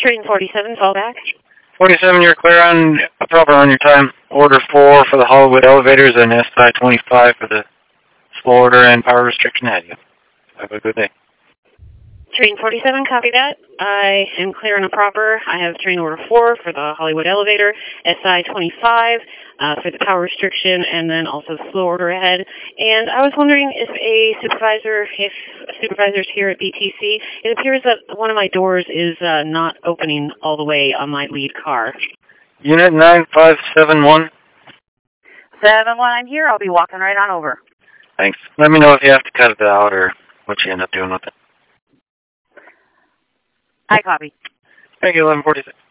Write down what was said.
Train 47, call back. 47, you're clear on proper on your time. Order 4 for the Hollywood elevators and SI 25 for the slow order and power restriction ahead of you. Have a good day. Train 47, copy that. I am clear on a proper. I have train order 4 for the Hollywood elevator, SI 25 for the power restriction, and then also slow order ahead. And I was wondering if supervisors here at BTC, it appears that one of my doors is not opening all the way on my lead car. Unit 9571. 7-1, I'm here. I'll be walking right on over. Thanks. Let me know if you have to cut it out or what you end up doing with it. I copy. Thank you, 1146.